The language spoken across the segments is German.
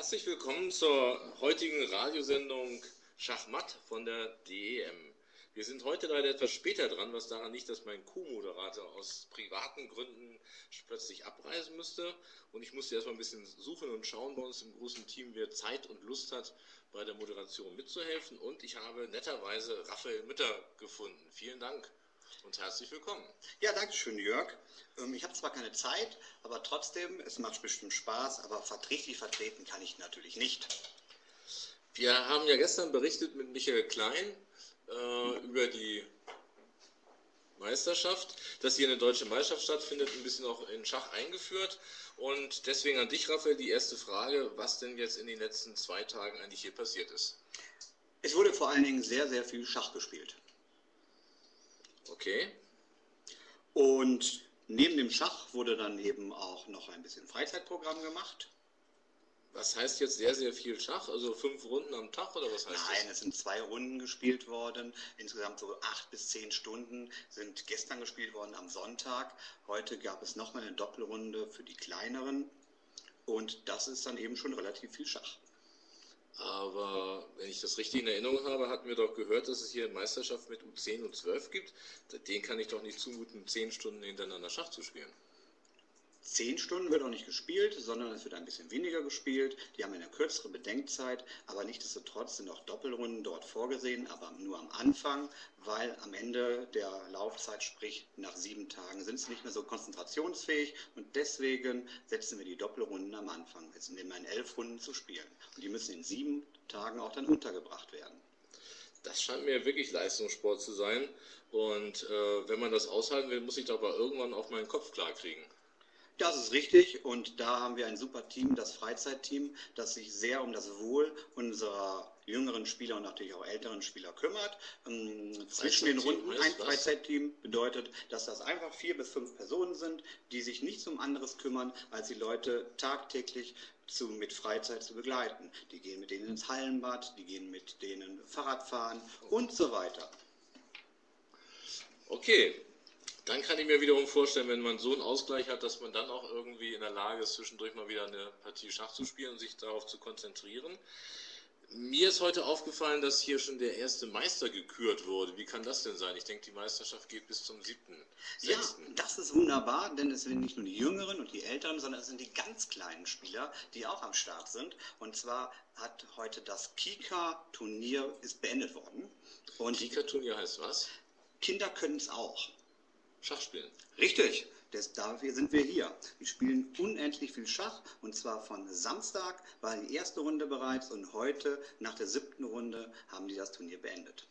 Herzlich willkommen zur heutigen Radiosendung Schachmatt von der DEM. Wir sind heute leider etwas später dran, was daran liegt, dass mein Co-Moderator aus privaten Gründen plötzlich abreisen müsste. Und ich musste erstmal ein bisschen suchen und schauen bei uns im großen Team, wer Zeit und Lust hat, bei der Moderation mitzuhelfen. Und ich habe netterweise Raphael Mütter gefunden. Vielen Dank und herzlich willkommen. Ja, danke schön, Jörg. Ich habe zwar keine Zeit, aber trotzdem, es macht bestimmt Spaß, aber richtig vertreten kann ich natürlich nicht. Wir haben ja gestern berichtet mit Michael Klein über die Meisterschaft, dass hier eine deutsche Meisterschaft stattfindet, ein bisschen auch in Schach eingeführt. Und deswegen an dich, Raphael, die erste Frage, was denn jetzt in den letzten 2 Tagen eigentlich hier passiert ist. Es wurde vor allen Dingen sehr, sehr viel Schach gespielt. Okay. Und neben dem Schach wurde dann eben auch noch ein bisschen Freizeitprogramm gemacht. Was heißt jetzt sehr, sehr viel Schach? Also 5 Runden am Tag oder was heißt das? Nein, es sind 2 Runden gespielt worden. Insgesamt so 8 bis 10 Stunden sind gestern gespielt worden am Sonntag. Heute gab es nochmal eine Doppelrunde für die kleineren. Und das ist dann eben schon relativ viel Schach. Aber wenn ich das richtig in Erinnerung habe, hatten wir doch gehört, dass es hier eine Meisterschaft mit U10 und 12 gibt. Den kann ich doch nicht zumuten, 10 Stunden hintereinander Schach zu spielen. 10 Stunden wird auch nicht gespielt, sondern es wird ein bisschen weniger gespielt. Die haben eine kürzere Bedenkzeit, aber nichtsdestotrotz sind auch Doppelrunden dort vorgesehen, aber nur am Anfang, weil am Ende der Laufzeit, sprich nach 7 Tagen, sind sie nicht mehr so konzentrationsfähig und deswegen setzen wir die Doppelrunden am Anfang. Jetzt nehmen wir in 11 Runden zu spielen und die müssen in 7 Tagen auch dann untergebracht werden. Das scheint mir wirklich Leistungssport zu sein und wenn man das aushalten will, muss ich doch aber irgendwann auch meinen Kopf klar kriegen. Das ist richtig und da haben wir ein super Team, das Freizeitteam, das sich sehr um das Wohl unserer jüngeren Spieler und natürlich auch älteren Spieler kümmert. Zwischen den Runden ein Freizeitteam bedeutet, dass das einfach 4 bis 5 Personen sind, die sich nichts um anderes kümmern, als die Leute tagtäglich mit Freizeit zu begleiten. Die gehen mit denen ins Hallenbad, die gehen mit denen Fahrrad fahren und so weiter. Okay. Dann kann ich mir wiederum vorstellen, wenn man so einen Ausgleich hat, dass man dann auch irgendwie in der Lage ist, zwischendurch mal wieder eine Partie Schach zu spielen und sich darauf zu konzentrieren. Mir ist heute aufgefallen, dass hier schon der erste Meister gekürt wurde. Wie kann das denn sein? Ich denke, die Meisterschaft geht bis zum 7.6. Ja, das ist wunderbar, denn es sind nicht nur die Jüngeren und die Älteren, sondern es sind die ganz kleinen Spieler, die auch am Start sind. Und zwar hat heute das Kika-Turnier beendet worden. Und Kika-Turnier heißt was? Kinder können es auch. Schach spielen. Richtig, dafür sind wir hier. Wir spielen unendlich viel Schach und zwar von Samstag war die erste Runde bereits und heute nach der 7. Runde haben die das Turnier beendet.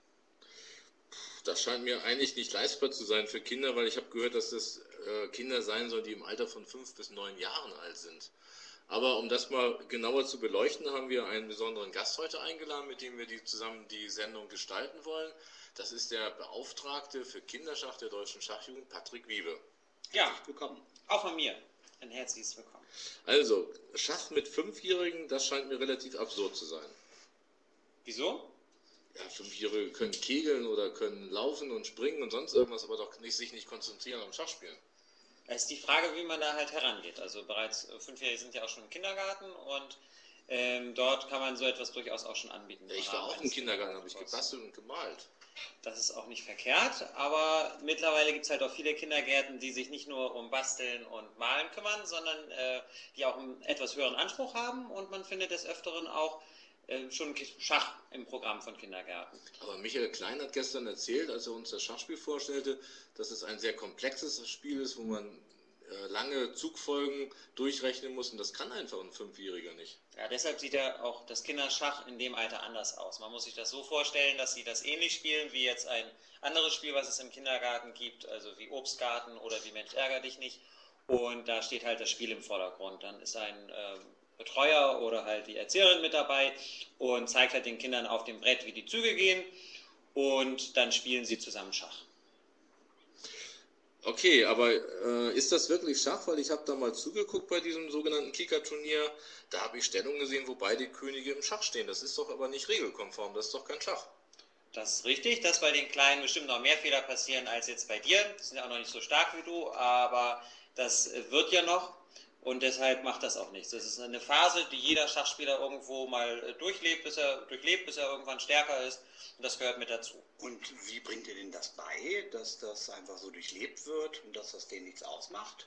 Das scheint mir eigentlich nicht leistbar zu sein für Kinder, weil ich habe gehört, dass das Kinder sein sollen, die im Alter von 5 bis 9 Jahren alt sind. Aber um das mal genauer zu beleuchten, haben wir einen besonderen Gast heute eingeladen, mit dem wir zusammen die Sendung gestalten wollen. Das ist der Beauftragte für Kinderschach der Deutschen Schachjugend, Patrick Wiebe. Ja, willkommen. Auch von mir. Ein herzliches Willkommen. Also, Schach mit 5-Jährigen, das scheint mir relativ absurd zu sein. Wieso? Ja, 5-Jährige können kegeln oder können laufen und springen und sonst irgendwas, aber doch sich nicht konzentrieren am Schachspielen. Es ist die Frage, wie man da halt herangeht. Also bereits 5-Jährige sind ja auch schon im Kindergarten und dort kann man so etwas durchaus auch schon anbieten. Ich war auch im Kindergarten, habe ich gebastelt und gemalt. Das ist auch nicht verkehrt, aber mittlerweile gibt es halt auch viele Kindergärten, die sich nicht nur um Basteln und Malen kümmern, sondern die auch einen etwas höheren Anspruch haben und man findet des Öfteren auch schon Schach im Programm von Kindergärten. Aber Michael Klein hat gestern erzählt, als er uns das Schachspiel vorstellte, dass es ein sehr komplexes Spiel ist, wo man lange Zugfolgen durchrechnen muss und das kann einfach ein 5-Jähriger nicht. Ja, deshalb sieht ja auch das Kinderschach in dem Alter anders aus. Man muss sich das so vorstellen, dass sie das ähnlich spielen wie jetzt ein anderes Spiel, was es im Kindergarten gibt, also wie Obstgarten oder wie Mensch ärger dich nicht. Und da steht halt das Spiel im Vordergrund. Dann ist ein Betreuer oder halt die Erzieherin mit dabei und zeigt halt den Kindern auf dem Brett, wie die Züge gehen und dann spielen sie zusammen Schach. Okay, aber ist das wirklich Schach? Weil ich habe da mal zugeguckt bei diesem sogenannten Kika-Turnier, da habe ich Stellungen gesehen, wo beide Könige im Schach stehen. Das ist doch aber nicht regelkonform, das ist doch kein Schach. Das ist richtig, dass bei den Kleinen bestimmt noch mehr Fehler passieren als jetzt bei dir. Die sind ja auch noch nicht so stark wie du, aber das wird ja noch. und deshalb macht das auch nichts. Das ist eine Phase, die jeder Schachspieler irgendwo mal durchlebt, bis er irgendwann stärker ist, und das gehört mit dazu. Und wie bringt ihr denen das bei, dass das einfach so durchlebt wird und dass das denen nichts ausmacht?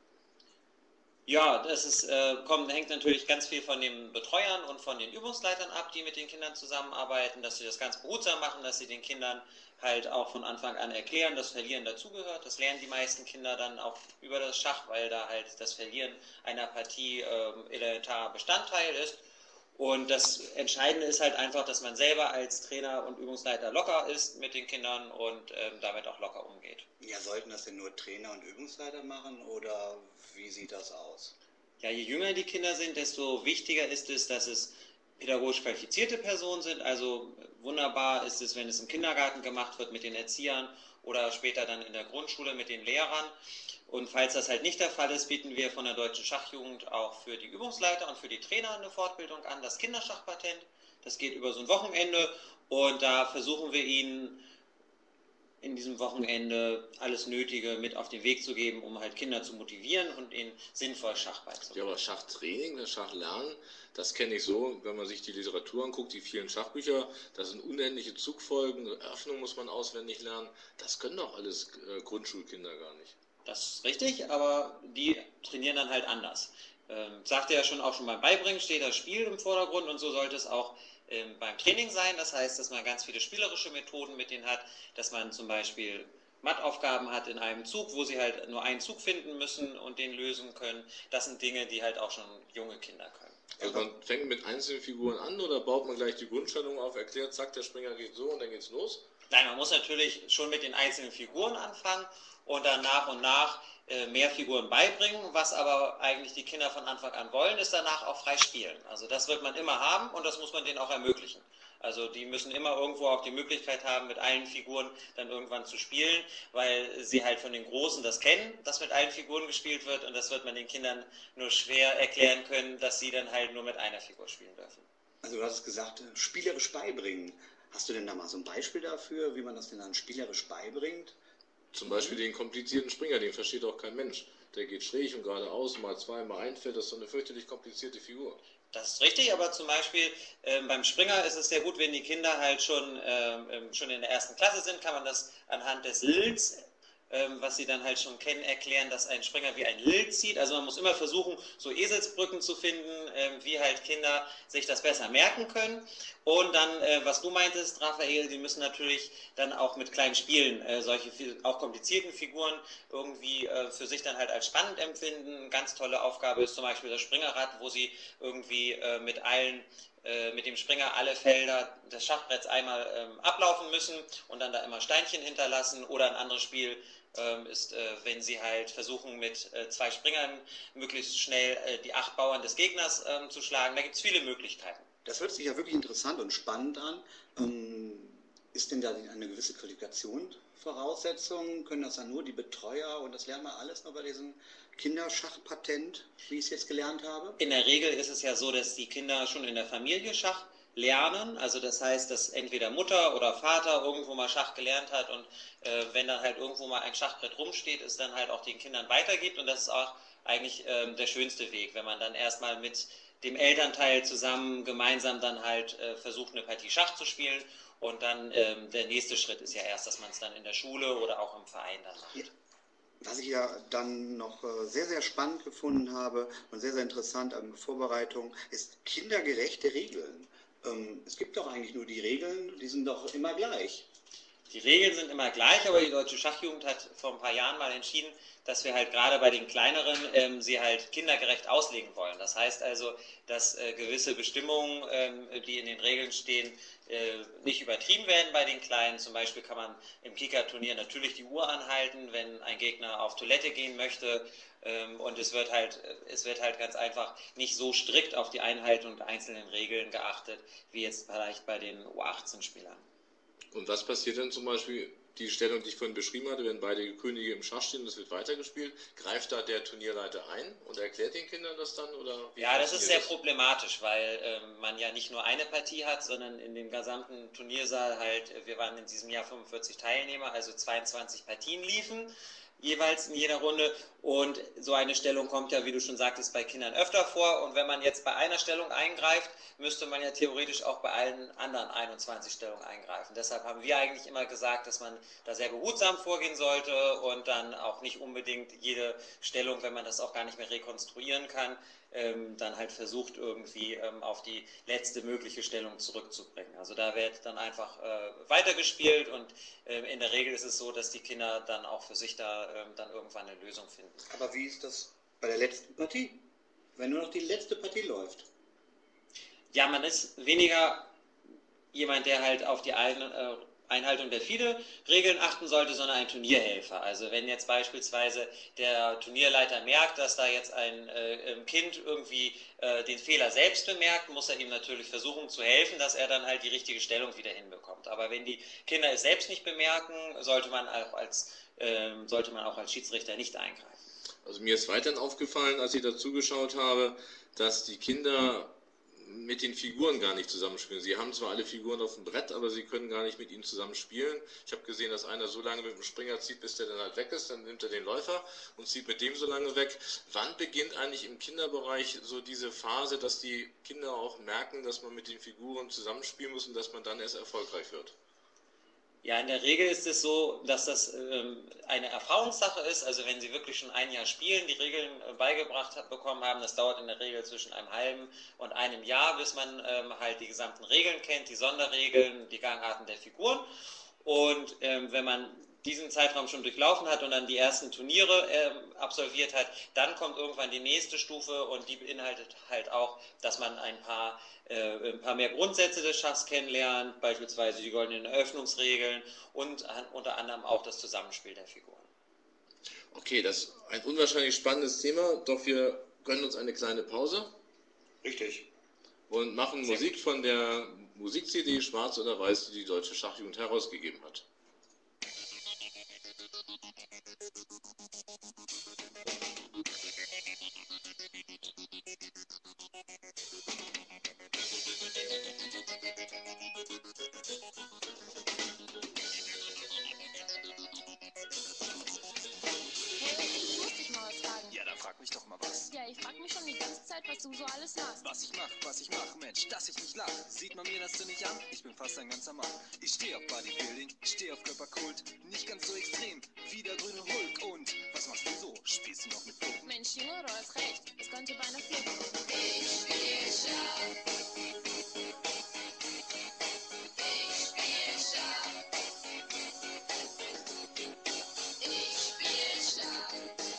Ja, hängt natürlich ganz viel von den Betreuern und von den Übungsleitern ab, die mit den Kindern zusammenarbeiten, dass sie das ganz behutsam machen, dass sie den Kindern halt auch von Anfang an erklären, dass Verlieren dazugehört. Das lernen die meisten Kinder dann auch über das Schach, weil da halt das Verlieren einer Partie elementarer Bestandteil ist. Und das Entscheidende ist halt einfach, dass man selber als Trainer und Übungsleiter locker ist mit den Kindern und damit auch locker umgeht. Ja, sollten das denn nur Trainer und Übungsleiter machen oder wie sieht das aus? Ja, je jünger die Kinder sind, desto wichtiger ist es, dass es pädagogisch qualifizierte Personen sind. Also wunderbar ist es, wenn es im Kindergarten gemacht wird mit den Erziehern oder später dann in der Grundschule mit den Lehrern. Und falls das halt nicht der Fall ist, bieten wir von der Deutschen Schachjugend auch für die Übungsleiter und für die Trainer eine Fortbildung an, das Kinderschachpatent. Das geht über so ein Wochenende und da versuchen wir ihnen in diesem Wochenende alles Nötige mit auf den Weg zu geben, um halt Kinder zu motivieren und ihnen sinnvoll Schach beizubringen. Ja, aber Schachtraining, das Schachlernen, das kenne ich so, wenn man sich die Literatur anguckt, die vielen Schachbücher, das sind unendliche Zugfolgen, Eröffnung muss man auswendig lernen, das können doch alles Grundschulkinder gar nicht. Das ist richtig, aber die trainieren dann halt anders. Sagte ja schon, auch schon beim Beibringen steht das Spiel im Vordergrund und so sollte es auch beim Training sein. Das heißt, dass man ganz viele spielerische Methoden mit denen hat, dass man zum Beispiel Mattaufgaben hat in einem Zug, wo sie halt nur einen Zug finden müssen und den lösen können. Das sind Dinge, die halt auch schon junge Kinder können. Also man fängt mit einzelnen Figuren an oder baut man gleich die Grundstellung auf, erklärt, zack, der Springer geht so und dann geht's los? Nein, man muss natürlich schon mit den einzelnen Figuren anfangen und dann nach und nach mehr Figuren beibringen. Was aber eigentlich die Kinder von Anfang an wollen, ist danach auch frei spielen. Also das wird man immer haben und das muss man denen auch ermöglichen. Also die müssen immer irgendwo auch die Möglichkeit haben, mit allen Figuren dann irgendwann zu spielen, weil sie halt von den Großen das kennen, dass mit allen Figuren gespielt wird, und das wird man den Kindern nur schwer erklären können, dass sie dann halt nur mit einer Figur spielen dürfen. Also du hast gesagt, spielerisch beibringen. Hast du denn da mal so ein Beispiel dafür, wie man das denn dann spielerisch beibringt? Zum Beispiel den komplizierten Springer, den versteht auch kein Mensch. Der geht schräg und geradeaus, mal zwei, mal ein Feld, das ist so eine fürchterlich komplizierte Figur. Das ist richtig, aber zum Beispiel beim Springer ist es sehr gut, wenn die Kinder halt schon in der ersten Klasse sind, kann man das anhand des Lils, was sie dann halt schon kennen, erklären, dass ein Springer wie ein Lilt zieht. Also man muss immer versuchen, so Eselsbrücken zu finden, wie halt Kinder sich das besser merken können. Und dann, was du meintest, Raphael, die müssen natürlich dann auch mit kleinen Spielen solche auch komplizierten Figuren irgendwie für sich dann halt als spannend empfinden. Eine ganz tolle Aufgabe ist zum Beispiel das Springerrad, wo sie irgendwie mit dem Springer alle Felder des Schachbretts einmal ablaufen müssen und dann da immer Steinchen hinterlassen. Oder ein anderes Spiel ist, wenn sie halt versuchen, mit zwei Springern möglichst schnell die 8 Bauern des Gegners zu schlagen. Da gibt es viele Möglichkeiten. Das hört sich ja wirklich interessant und spannend an. Ist denn da eine gewisse Qualifikation Voraussetzung? Können das dann nur die Betreuer und das lernen wir alles nur bei diesem Kinderschachpatent, wie ich es jetzt gelernt habe? In der Regel ist es ja so, dass die Kinder schon in der Familie Schach lernen. Also das heißt, dass entweder Mutter oder Vater irgendwo mal Schach gelernt hat und wenn dann halt irgendwo mal ein Schachbrett rumsteht, es dann halt auch den Kindern weitergibt. Und das ist auch eigentlich der schönste Weg, wenn man dann erstmal mit dem Elternteil zusammen gemeinsam dann halt versucht, eine Partie Schach zu spielen. Und dann der nächste Schritt ist ja erst, dass man es dann in der Schule oder auch im Verein dann macht. Ja. Was ich ja dann noch sehr, sehr spannend gefunden habe und sehr, sehr interessant an der Vorbereitung, ist kindergerechte Regeln. Es gibt doch eigentlich nur die Regeln, die sind doch immer gleich. Die Regeln sind immer gleich, aber die Deutsche Schachjugend hat vor ein paar Jahren mal entschieden, dass wir halt gerade bei den kleineren sie halt kindergerecht auslegen wollen. Das heißt also, dass gewisse Bestimmungen, die in den Regeln stehen, nicht übertrieben werden bei den Kleinen. Zum Beispiel kann man im Kika-Turnier natürlich die Uhr anhalten, wenn ein Gegner auf Toilette gehen möchte. Und es wird halt ganz einfach nicht so strikt auf die Einhaltung der einzelnen Regeln geachtet, wie jetzt vielleicht bei den U18-Spielern. Und was passiert denn zum Beispiel, die Stellung, die ich vorhin beschrieben hatte, wenn beide Könige im Schach stehen und es wird weitergespielt, greift da der Turnierleiter ein und erklärt den Kindern das dann? Oder wie ja, das ist sehr problematisch, weil man ja nicht nur eine Partie hat, sondern in dem gesamten Turniersaal halt, wir waren in diesem Jahr 45 Teilnehmer, also 22 Partien liefen. jeweils in jeder Runde. Und so eine Stellung kommt ja, wie du schon sagtest, bei Kindern öfter vor. Und wenn man jetzt bei einer Stellung eingreift, müsste man ja theoretisch auch bei allen anderen 21 Stellungen eingreifen. Deshalb haben wir eigentlich immer gesagt, dass man da sehr behutsam vorgehen sollte und dann auch nicht unbedingt jede Stellung, wenn man das auch gar nicht mehr rekonstruieren kann, dann halt versucht irgendwie auf die letzte mögliche Stellung zurückzubringen. Also da wird dann einfach weitergespielt und in der Regel ist es so, dass die Kinder dann auch für sich da dann irgendwann eine Lösung finden. Aber wie ist das bei der letzten Partie? Wenn nur noch die letzte Partie läuft? Ja, man ist weniger jemand, der halt auf die Einhaltung der FIDE-Regeln achten sollte, sondern ein Turnierhelfer. Also wenn jetzt beispielsweise der Turnierleiter merkt, dass da jetzt ein Kind irgendwie den Fehler selbst bemerkt, muss er ihm natürlich versuchen zu helfen, dass er dann halt die richtige Stellung wieder hinbekommt. Aber wenn die Kinder es selbst nicht bemerken, sollte man auch als Schiedsrichter nicht eingreifen. Also mir ist weiterhin aufgefallen, als ich dazu geschaut habe, dass die Kinder mit den Figuren gar nicht zusammenspielen. Sie haben zwar alle Figuren auf dem Brett, aber sie können gar nicht mit ihnen zusammenspielen. Ich habe gesehen, dass einer so lange mit dem Springer zieht, bis der dann halt weg ist, dann nimmt er den Läufer und zieht mit dem so lange weg. Wann beginnt eigentlich im Kinderbereich so diese Phase, dass die Kinder auch merken, dass man mit den Figuren zusammenspielen muss und dass man dann erst erfolgreich wird? Ja, in der Regel ist es so, dass das eine Erfahrungssache ist. Also wenn Sie wirklich schon ein Jahr spielen, die Regeln beigebracht bekommen haben, das dauert in der Regel zwischen einem halben und einem Jahr, bis man halt die gesamten Regeln kennt, die Sonderregeln, die Gangarten der Figuren. Und wenn man diesen Zeitraum schon durchlaufen hat und dann die ersten Turniere absolviert hat, dann kommt irgendwann die nächste Stufe und die beinhaltet halt auch, dass man ein paar mehr Grundsätze des Schachs kennenlernt, beispielsweise die goldenen Eröffnungsregeln und unter anderem auch das Zusammenspiel der Figuren. Okay, das ist ein unwahrscheinlich spannendes Thema, doch wir gönnen uns eine kleine Pause. Richtig. Und machen Musik von der Musik-CD Schwarz oder Weiß, die die Deutsche Schachjugend herausgegeben hat. Frag mich doch mal was. Ja, ich frag mich schon die ganze Zeit, was du so alles machst. Was ich mach, Mensch, dass ich nicht lach. Sieht man mir das denn nicht an? Ich bin fast ein ganzer Mann. Ich steh auf Bodybuilding, ich steh auf Körperkult. Nicht ganz so extrem wie der grüne Hulk. Und was machst du so? Spielst du noch mit Puppen? Mensch, Junge, du hast recht. Es könnte beinahe flippen. Ich spiel Schach. Ich spiel Schach. Ich spiel Schach.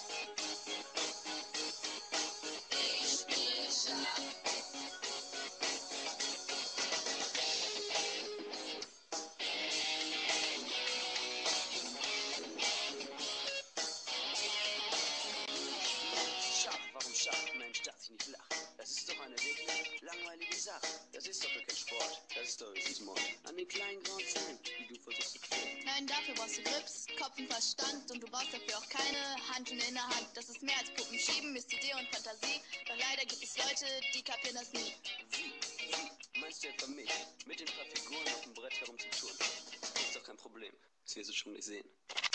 Dass ich nicht lach. Das ist doch eine wirklich langweilige Sache. Das ist doch kein Sport. Das ist doch höchstens Mord. An den kleinen grauen Zellen, die du versuchst zu quälen. Nein, dafür brauchst du Grips, Kopf und Verstand und du brauchst dafür auch keine Hanteln in der Hand. Das ist mehr als Puppen schieben, ist Idee und Fantasie. Doch leider gibt es Leute, die kapieren das nie. Wie? Meinst du etwa mich? Mit den paar Figuren auf dem Brett herumzutun? Das ist doch kein Problem. Das wirst du schon nicht sehen.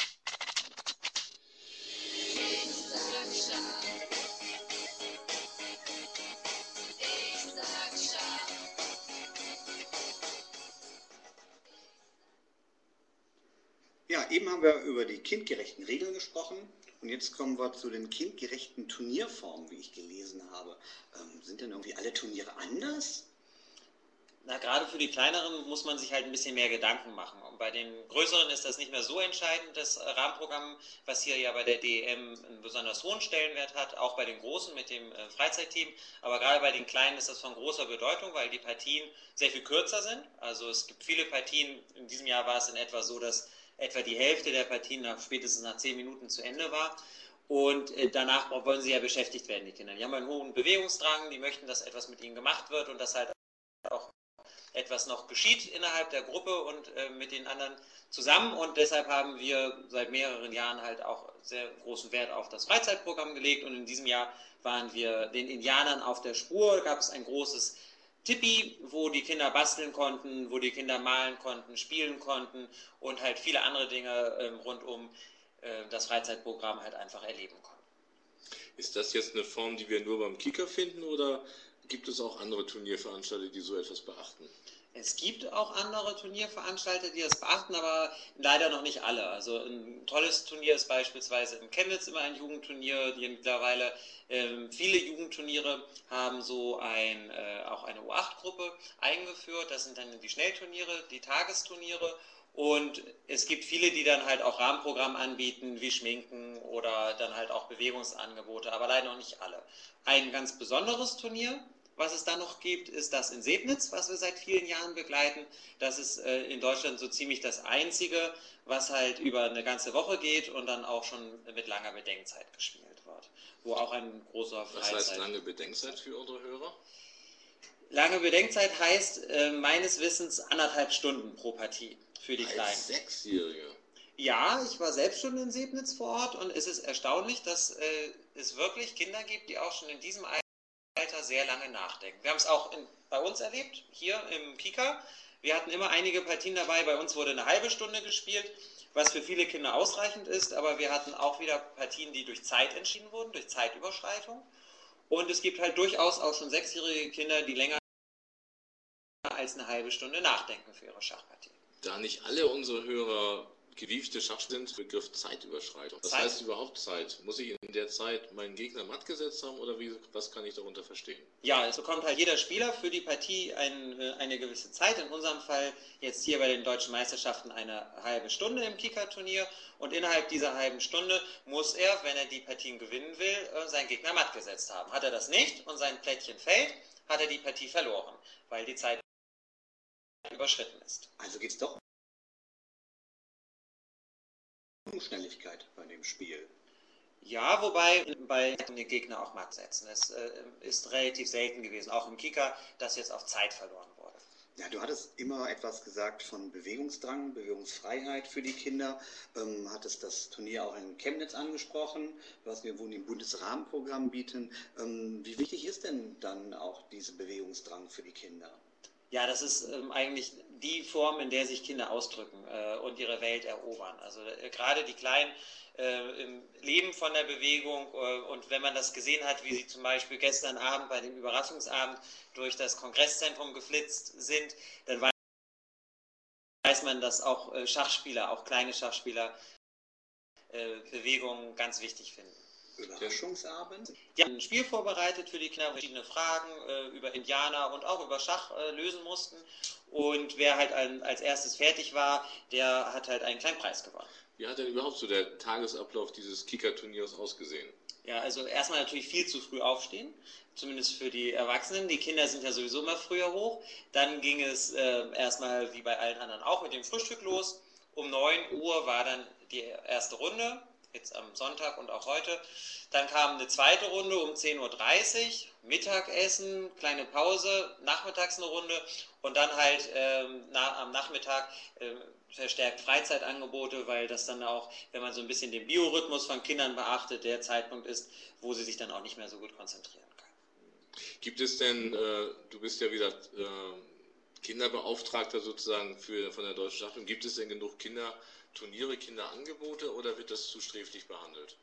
Ich sag Schach. Ja, eben haben wir über die kindgerechten Regeln gesprochen und jetzt kommen wir zu den kindgerechten Turnierformen, wie ich gelesen habe. Sind denn irgendwie alle Turniere anders? Na, gerade für die kleineren muss man sich halt ein bisschen mehr Gedanken machen. Und bei den größeren ist das nicht mehr so entscheidend, das Rahmenprogramm, was hier ja bei der DEM einen besonders hohen Stellenwert hat, auch bei den großen mit dem Freizeitteam. Aber gerade bei den kleinen ist das von großer Bedeutung, weil die Partien sehr viel kürzer sind. Also es gibt viele Partien, in diesem Jahr war es in etwa so, dass etwa die Hälfte der Partien spätestens nach 10 Minuten zu Ende war. Und danach wollen sie ja beschäftigt werden, die Kinder. Die haben einen hohen Bewegungsdrang, die möchten, dass etwas mit ihnen gemacht wird und dass halt auch etwas noch geschieht innerhalb der Gruppe und mit den anderen zusammen. Und deshalb haben wir seit mehreren Jahren halt auch sehr großen Wert auf das Freizeitprogramm gelegt. Und in diesem Jahr waren wir den Indianern auf der Spur. Da gab es ein großes Tippi, wo die Kinder basteln konnten, wo die Kinder malen konnten, spielen konnten und halt viele andere Dinge rund um das Freizeitprogramm halt einfach erleben konnten. Ist das jetzt eine Form, die wir nur beim Kicker finden, oder gibt es auch andere Turnierveranstalter, die so etwas beachten? Es gibt auch andere Turnierveranstalter, die das beachten, aber leider noch nicht alle. Also ein tolles Turnier ist beispielsweise in Chemnitz immer ein Jugendturnier, die mittlerweile viele Jugendturniere haben so auch eine U8-Gruppe eingeführt. Das sind dann die Schnellturniere, die Tagesturniere. Und es gibt viele, die dann halt auch Rahmenprogramm anbieten, wie Schminken oder dann halt auch Bewegungsangebote, aber leider noch nicht alle. Ein ganz besonderes Turnier, was es dann noch gibt, ist das in Sebnitz, was wir seit vielen Jahren begleiten. Das ist in Deutschland so ziemlich das einzige, was halt über eine ganze Woche geht und dann auch schon mit langer Bedenkzeit gespielt wird. Wo auch ein großer Was heißt lange Bedenkzeit für unsere Hörer? Lange Bedenkzeit heißt meines Wissens 1,5 Stunden pro Partie für die Kleinen. Als Sechsjährige? Ja, ich war selbst schon in Sebnitz vor Ort und es ist erstaunlich, dass es wirklich Kinder gibt, die auch schon in diesem Alter sehr lange nachdenken. Wir haben es auch bei uns erlebt, hier im Kika. Wir hatten immer einige Partien dabei. Bei uns wurde eine halbe Stunde gespielt, was für viele Kinder ausreichend ist. Aber wir hatten auch wieder Partien, die durch Zeit entschieden wurden, durch Zeitüberschreitung. Und es gibt halt durchaus auch schon sechsjährige Kinder, die länger als eine halbe Stunde nachdenken für ihre Schachpartie. Da nicht alle unsere Hörer gewiefte Schach sind, Begriff Zeitüberschreitung. Was heißt überhaupt Zeit? Muss ich in der Zeit meinen Gegner matt gesetzt haben oder was kann ich darunter verstehen? Ja, es bekommt halt jeder Spieler für die Partie eine gewisse Zeit. In unserem Fall jetzt hier bei den Deutschen Meisterschaften eine halbe Stunde im Kika-Turnier. Und innerhalb dieser halben Stunde muss er, wenn er die Partien gewinnen will, seinen Gegner matt gesetzt haben. Hat er das nicht und sein Plättchen fällt, hat er die Partie verloren, weil die Zeit überschritten ist. Also geht es doch um Schnelligkeit bei dem Spiel. Ja, wobei bei den Gegner auch matt setzen. Es ist relativ selten gewesen, auch im Kika, dass jetzt auf Zeit verloren wurde. Ja, du hattest immer etwas gesagt von Bewegungsdrang, Bewegungsfreiheit für die Kinder. Hattest das Turnier auch in Chemnitz angesprochen, was wir wohl im Bundesrahmenprogramm bieten. Wie wichtig ist denn dann auch dieser Bewegungsdrang für die Kinder? Ja, das ist eigentlich die Form, in der sich Kinder ausdrücken und ihre Welt erobern. Also gerade die Kleinen leben von der Bewegung und wenn man das gesehen hat, wie sie zum Beispiel gestern Abend bei dem Überraschungsabend durch das Kongresszentrum geflitzt sind, dann weiß man, dass auch Schachspieler, auch kleine Schachspieler, Bewegungen ganz wichtig finden. Überraschungsabend? Die haben ein Spiel vorbereitet für die Kinder, verschiedene Fragen über Indianer und auch über Schach lösen mussten. Und wer halt als erstes fertig war, der hat halt einen kleinen Preis gewonnen. Wie hat denn überhaupt so der Tagesablauf dieses Kicker-Turniers ausgesehen? Ja, also erstmal natürlich viel zu früh aufstehen, zumindest für die Erwachsenen. Die Kinder sind ja sowieso immer früher hoch. Dann ging es erstmal wie bei allen anderen auch mit dem Frühstück los. Um 9 Uhr war dann die erste Runde, jetzt am Sonntag und auch heute. Dann kam eine zweite Runde um 10:30 Uhr, Mittagessen, kleine Pause, nachmittags eine Runde und dann halt am Nachmittag verstärkt Freizeitangebote, weil das dann auch, wenn man so ein bisschen den Biorhythmus von Kindern beachtet, der Zeitpunkt ist, wo sie sich dann auch nicht mehr so gut konzentrieren können. Gibt es denn, du bist ja wieder Kinderbeauftragter sozusagen von der Deutschen Schachbund, gibt es denn genug Kinderturniere, Kinderangebote oder wird das zu sträflich behandelt?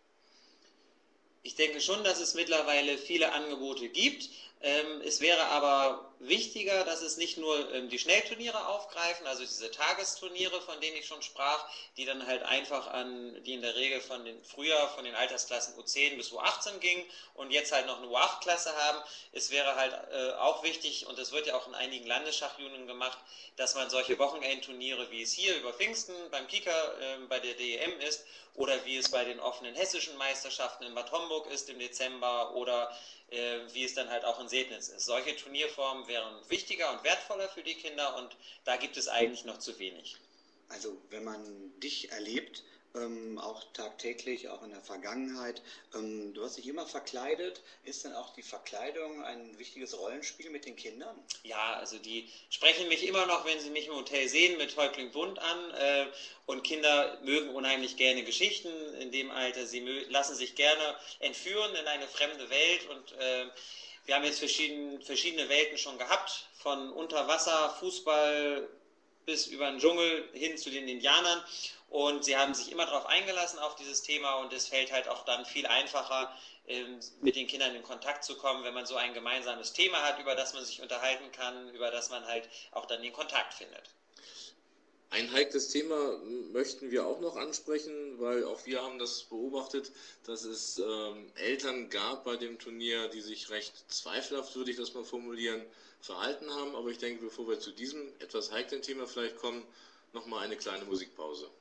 Ich denke schon, dass es mittlerweile viele Angebote gibt. Es wäre aber wichtiger, dass es nicht nur die Schnellturniere aufgreifen, also diese Tagesturniere, von denen ich schon sprach, die dann halt einfach die in der Regel früher von den Altersklassen U10 bis U18 gingen und jetzt halt noch eine U8-Klasse haben. Es wäre halt auch wichtig, und das wird ja auch in einigen Landesschachjunioren gemacht, dass man solche Wochenendturniere, wie es hier über Pfingsten beim Kika bei der DEM ist, oder wie es bei den offenen hessischen Meisterschaften in Bad Homburg ist im Dezember oder wie es dann halt auch in Sebnitz ist. Solche Turnierformen wären wichtiger und wertvoller für die Kinder und da gibt es eigentlich noch zu wenig. Also wenn man dich erlebt, auch tagtäglich, auch in der Vergangenheit, du hast dich immer verkleidet. Ist dann auch die Verkleidung ein wichtiges Rollenspiel mit den Kindern? Ja, also die sprechen mich immer noch, wenn sie mich im Hotel sehen, mit Häuptling Bunt an. Und Kinder mögen unheimlich gerne Geschichten in dem Alter. Sie lassen sich gerne entführen in eine fremde Welt. Und wir haben jetzt verschiedene Welten schon gehabt, von Unterwasser, Fußball bis über den Dschungel hin zu den Indianern. Und sie haben sich immer darauf eingelassen, auf dieses Thema, und es fällt halt auch dann viel einfacher, mit den Kindern in Kontakt zu kommen, wenn man so ein gemeinsames Thema hat, über das man sich unterhalten kann, über das man halt auch dann den Kontakt findet. Ein heikles Thema möchten wir auch noch ansprechen, weil auch wir haben das beobachtet, dass es Eltern gab bei dem Turnier, die sich recht zweifelhaft, würde ich das mal formulieren, verhalten haben. Aber ich denke, bevor wir zu diesem etwas heiklen Thema vielleicht kommen, nochmal eine kleine Musikpause.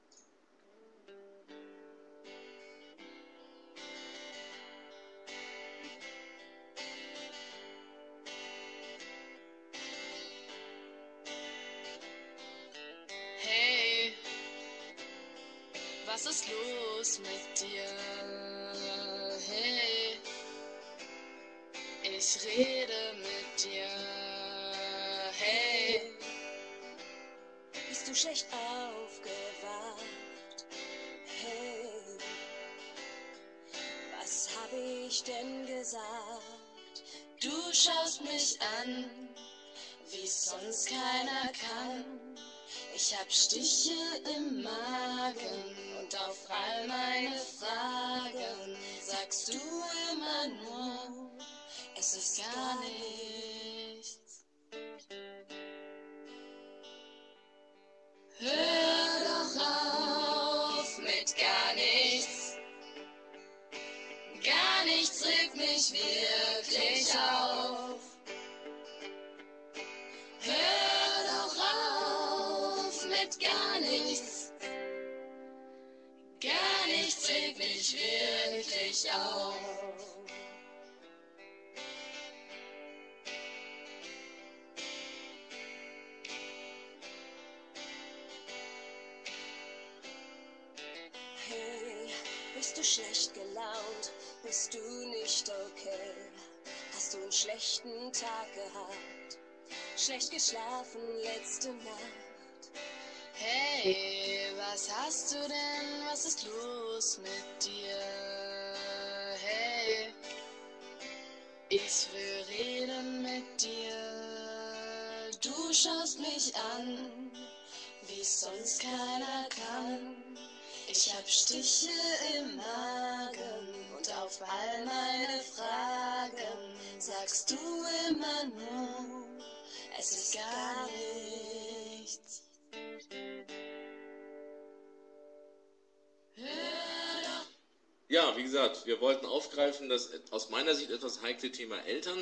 Hey, was ist los mit dir? Hey, ich rede mit dir. Hey, Bist du schlecht aufgewacht? Hey, was hab ich denn gesagt? du schaust mich an, wie's sonst keiner kann. Ich hab Stiche im Magen und auf all meine Fragen sagst du immer nur, es ist gar nichts. Hör doch auf mit gar nichts. Gar nichts regt mich wirklich auf. Hör doch auf mit gar nichts. Gar nichts regt mich wirklich auf. Hey, bist du schlecht gelaunt? Bist du nicht okay? Hast du einen schlechten Tag gehabt? Schlecht geschlafen letzte Nacht? Hey, was hast du denn? Was ist los mit dir? Hey, ich will reden mit dir. Du schaust mich an, wie's sonst keiner kann. Ich hab Stiche im Magen und auf all meine Fragen sagst du immer nur, es ist gar nichts. Hör doch. Ja, wie gesagt, wir wollten aufgreifen, das aus meiner Sicht etwas heikle Thema Eltern.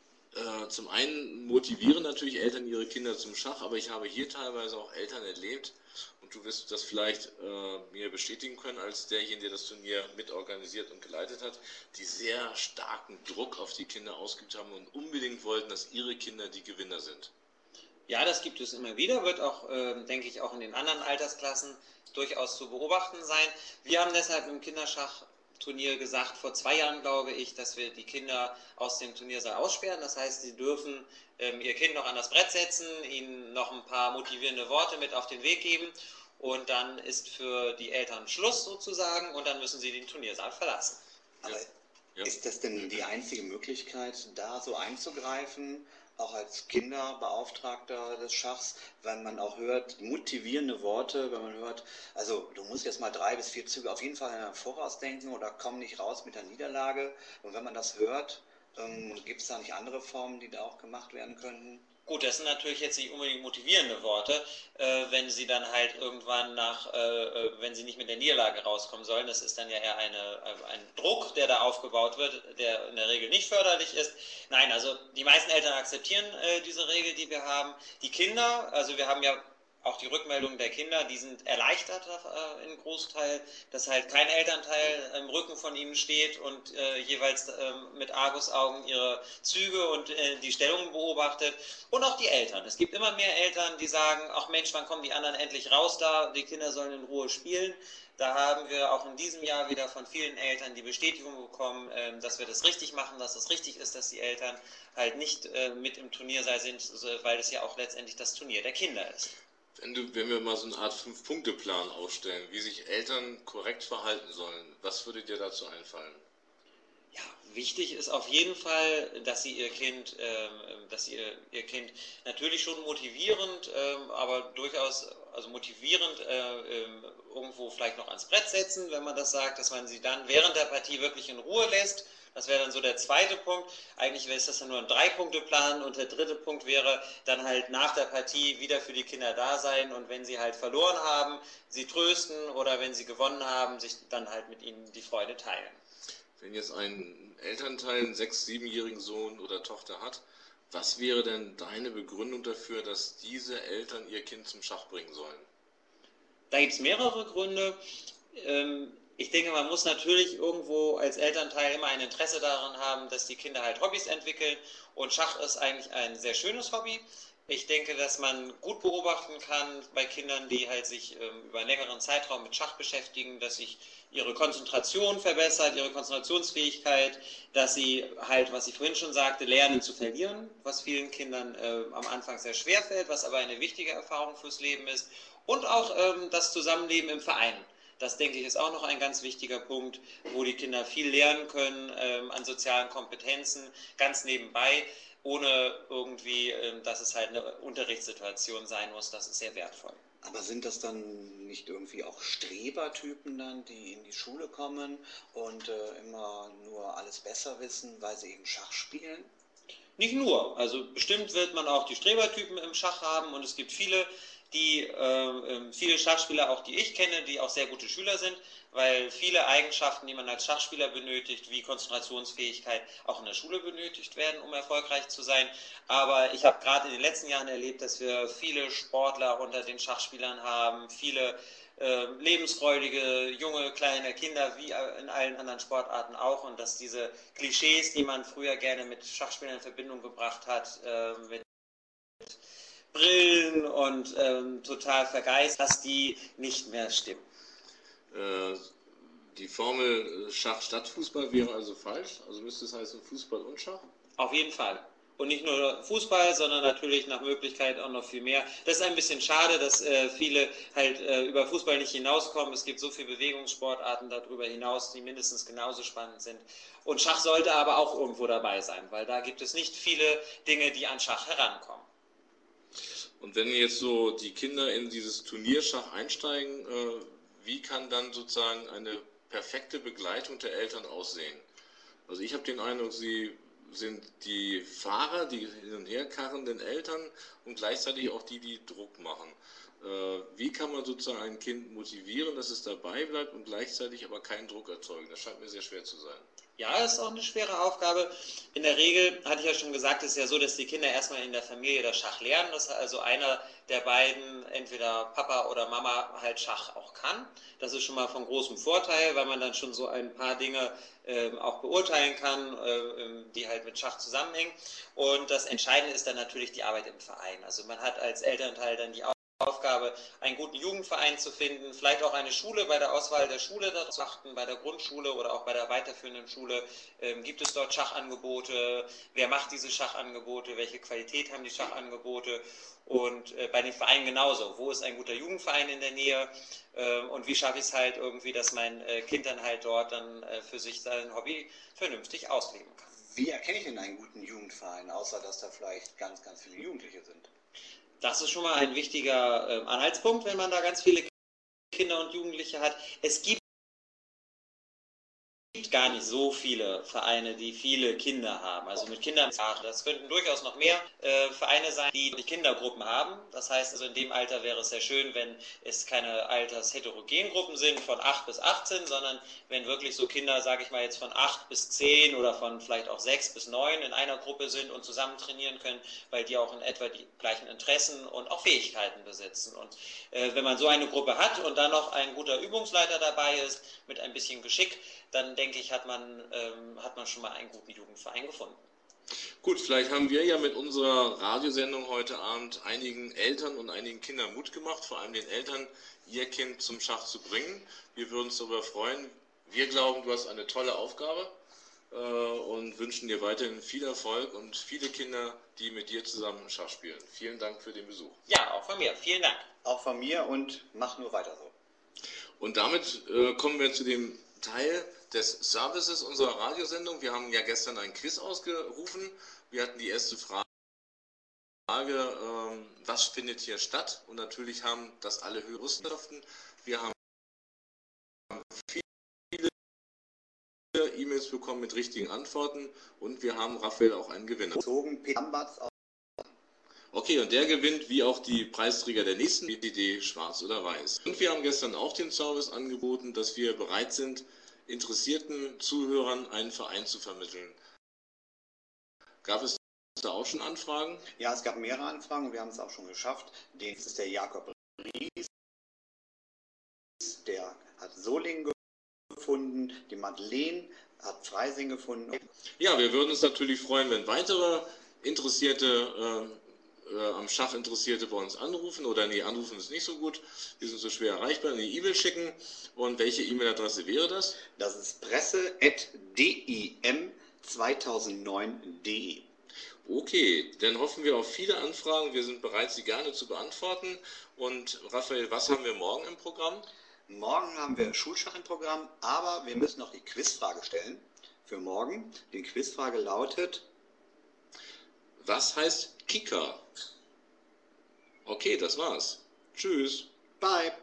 Zum einen motivieren natürlich Eltern ihre Kinder zum Schach, aber ich habe hier teilweise auch Eltern erlebt, und du wirst das vielleicht mir bestätigen können, als derjenige, der das Turnier mitorganisiert und geleitet hat, die sehr starken Druck auf die Kinder ausgeübt haben und unbedingt wollten, dass ihre Kinder die Gewinner sind. Ja, das gibt es immer wieder, wird auch, denke ich, auch in den anderen Altersklassen durchaus zu beobachten sein. Wir haben deshalb im Kinderschachturnier gesagt, vor 2 Jahren glaube ich, dass wir die Kinder aus dem Turniersaal aussperren. Das heißt, sie dürfen ihr Kind noch an das Brett setzen, ihnen noch ein paar motivierende Worte mit auf den Weg geben, und dann ist für die Eltern Schluss sozusagen, und dann müssen sie den Turniersaal verlassen. Aber Ja. ist das denn die einzige Möglichkeit, da so einzugreifen, auch als Kinderbeauftragter des Schachs, wenn man auch hört, motivierende Worte, wenn man hört, also du musst jetzt mal 3 bis 4 Züge auf jeden Fall im Voraus denken oder komm nicht raus mit der Niederlage. Und wenn man das hört, gibt es da nicht andere Formen, die da auch gemacht werden könnten? Gut, das sind natürlich jetzt nicht unbedingt motivierende Worte, wenn sie dann halt irgendwann wenn sie nicht mit der Niederlage rauskommen sollen. Das ist dann ja eher ein Druck, der da aufgebaut wird, der in der Regel nicht förderlich ist. Nein, also die meisten Eltern akzeptieren diese Regel, die wir haben. Die Kinder, also wir haben ja auch die Rückmeldungen der Kinder, die sind erleichtert im Großteil, dass halt kein Elternteil im Rücken von ihnen steht und jeweils mit Argusaugen ihre Züge und die Stellungen beobachtet. Und auch die Eltern. Es gibt immer mehr Eltern, die sagen, ach Mensch, wann kommen die anderen endlich raus da, die Kinder sollen in Ruhe spielen. Da haben wir auch in diesem Jahr wieder von vielen Eltern die Bestätigung bekommen, dass wir das richtig machen, dass es richtig ist, dass die Eltern halt nicht mit im Turniersaal sind, weil es ja auch letztendlich das Turnier der Kinder ist. Wenn wir mal so eine Art 5-Punkte-Plan aufstellen, wie sich Eltern korrekt verhalten sollen, was würde dir dazu einfallen? Ja, wichtig ist auf jeden Fall, dass sie ihr Kind natürlich schon motivierend, aber durchaus also motivierend irgendwo vielleicht noch ans Brett setzen, wenn man das sagt, dass man sie dann während der Partie wirklich in Ruhe lässt. Das wäre dann so der zweite Punkt. Eigentlich ist das dann nur ein 3-Punkte-Plan und der dritte Punkt wäre dann halt nach der Partie wieder für die Kinder da sein und wenn sie halt verloren haben, sie trösten oder wenn sie gewonnen haben, sich dann halt mit ihnen die Freude teilen. Wenn jetzt ein Elternteil einen 6-, 7-jährigen Sohn oder Tochter hat, was wäre denn deine Begründung dafür, dass diese Eltern ihr Kind zum Schach bringen sollen? Da gibt es mehrere Gründe. Ich denke, man muss natürlich irgendwo als Elternteil immer ein Interesse daran haben, dass die Kinder halt Hobbys entwickeln und Schach ist eigentlich ein sehr schönes Hobby. Ich denke, dass man gut beobachten kann bei Kindern, die halt sich über einen längeren Zeitraum mit Schach beschäftigen, dass sich ihre Konzentration verbessert, ihre Konzentrationsfähigkeit, dass sie halt, was ich vorhin schon sagte, lernen zu verlieren, was vielen Kindern am Anfang sehr schwer fällt, was aber eine wichtige Erfahrung fürs Leben ist. Und auch das Zusammenleben im Verein. Das, denke ich, ist auch noch ein ganz wichtiger Punkt, wo die Kinder viel lernen können an sozialen Kompetenzen, ganz nebenbei, ohne irgendwie, dass es halt eine Unterrichtssituation sein muss. Das ist sehr wertvoll. Aber sind das dann nicht irgendwie auch Strebertypen dann, die in die Schule kommen und immer nur alles besser wissen, weil sie eben Schach spielen? Nicht nur. Also bestimmt wird man auch die Strebertypen im Schach haben und es gibt viele Schachspieler, auch die ich kenne, die auch sehr gute Schüler sind, weil viele Eigenschaften, die man als Schachspieler benötigt, wie Konzentrationsfähigkeit, auch in der Schule benötigt werden, um erfolgreich zu sein. Aber ich habe gerade in den letzten Jahren erlebt, dass wir viele Sportler unter den Schachspielern haben, viele lebensfreudige, junge, kleine Kinder, wie in allen anderen Sportarten auch, und dass diese Klischees, die man früher gerne mit Schachspielern in Verbindung gebracht hat, mit Brillen und total vergeist, dass die nicht mehr stimmen. Die Formel Schach statt Fußball wäre also falsch, also müsste es heißen Fußball und Schach? Auf jeden Fall. Und nicht nur Fußball, sondern natürlich nach Möglichkeit auch noch viel mehr. Das ist ein bisschen schade, dass viele halt über Fußball nicht hinauskommen. Es gibt so viele Bewegungssportarten darüber hinaus, die mindestens genauso spannend sind. Und Schach sollte aber auch irgendwo dabei sein, weil da gibt es nicht viele Dinge, die an Schach herankommen. Und wenn jetzt so die Kinder in dieses Turnierschach einsteigen, wie kann dann sozusagen eine perfekte Begleitung der Eltern aussehen? Also ich habe den Eindruck, sie sind die Fahrer, die hin und her karrenden Eltern und gleichzeitig auch die, die Druck machen. Wie kann man sozusagen ein Kind motivieren, dass es dabei bleibt und gleichzeitig aber keinen Druck erzeugen? Das scheint mir sehr schwer zu sein. Ja, das ist auch eine schwere Aufgabe. In der Regel, hatte ich ja schon gesagt, ist es ja so, dass die Kinder erstmal in der Familie das Schach lernen, dass also einer der beiden, entweder Papa oder Mama, halt Schach auch kann. Das ist schon mal von großem Vorteil, weil man dann schon so ein paar Dinge auch beurteilen kann, die halt mit Schach zusammenhängen. Und das Entscheidende ist dann natürlich die Arbeit im Verein. Also man hat als Elternteil dann die Aufgabe, einen guten Jugendverein zu finden, vielleicht auch eine Schule, bei der Auswahl der Schule darauf zu achten, bei der Grundschule oder auch bei der weiterführenden Schule. Gibt es dort Schachangebote? Wer macht diese Schachangebote? Welche Qualität haben die Schachangebote? Und bei den Vereinen genauso. Wo ist ein guter Jugendverein in der Nähe? Und wie schaffe ich es halt irgendwie, dass mein Kind dann halt dort dann für sich sein Hobby vernünftig ausleben kann? Wie erkenne ich denn einen guten Jugendverein, außer dass da vielleicht ganz, ganz viele Jugendliche sind? Das ist schon mal ein wichtiger Anhaltspunkt, wenn man da ganz viele Kinder und Jugendliche hat. Es gibt gar nicht so viele Vereine, die viele Kinder haben, also mit Kindern. Das könnten durchaus noch mehr Vereine sein, die Kindergruppen haben. Das heißt, also in dem Alter wäre es sehr schön, wenn es keine altersheterogenen Gruppen sind von 8 bis 18, sondern wenn wirklich so Kinder, sage ich mal jetzt von 8 bis 10 oder von vielleicht auch 6 bis 9 in einer Gruppe sind und zusammen trainieren können, weil die auch in etwa die gleichen Interessen und auch Fähigkeiten besitzen. Und wenn man so eine Gruppe hat und dann noch ein guter Übungsleiter dabei ist, mit ein bisschen Geschick, dann denke ich, hat man schon mal einen guten Jugendverein gefunden. Gut, vielleicht haben wir ja mit unserer Radiosendung heute Abend einigen Eltern und einigen Kindern Mut gemacht, vor allem den Eltern, ihr Kind zum Schach zu bringen. Wir würden uns darüber freuen. Wir glauben, du hast eine tolle Aufgabe und wünschen dir weiterhin viel Erfolg und viele Kinder, die mit dir zusammen Schach spielen. Vielen Dank für den Besuch. Ja, auch von mir. Vielen Dank. Auch von mir und mach nur weiter so. Und damit kommen wir zu dem Teil des Services unserer Radiosendung. Wir haben ja gestern ein Quiz ausgerufen. Wir hatten die erste Frage, was findet hier statt? Und natürlich haben das alle Hörerschaften. Wir haben viele E-Mails bekommen mit richtigen Antworten und wir haben Raphael auch einen Gewinner. Okay, und der gewinnt wie auch die Preisträger der nächsten CD Schwarz oder Weiß. Und wir haben gestern auch den Service angeboten, dass wir bereit sind, interessierten Zuhörern einen Verein zu vermitteln. Gab es da auch schon Anfragen? Ja, es gab mehrere Anfragen und wir haben es auch schon geschafft. Das ist der Jakob Ries, der hat Solingen gefunden, die Madeleine hat Freising gefunden. Ja, wir würden uns natürlich freuen, wenn weitere Interessierte, am Schach Interessierte bei uns anrufen, oder nee, anrufen ist nicht so gut, die sind so schwer erreichbar, eine E-Mail schicken. Und welche E-Mail-Adresse wäre das? Das ist presse@dim2009.de. Okay, dann hoffen wir auf viele Anfragen. Wir sind bereit, sie gerne zu beantworten. Und Raphael, was haben wir morgen im Programm? Morgen haben wir Schulschach im Programm, aber wir müssen noch die Quizfrage stellen für morgen. Die Quizfrage lautet: Was heißt Kicker? Okay, das war's. Tschüss. Bye.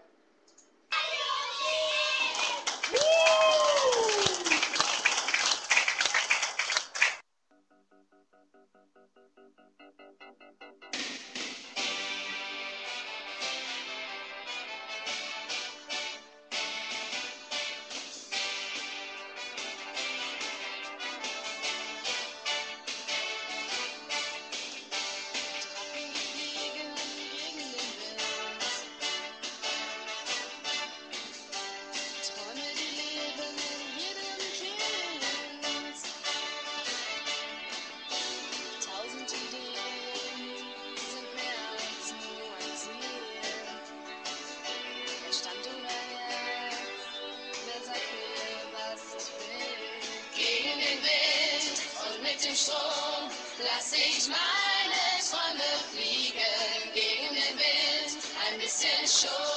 Lass ich meine Träume fliegen, gegen den Wind, ein bisschen schon.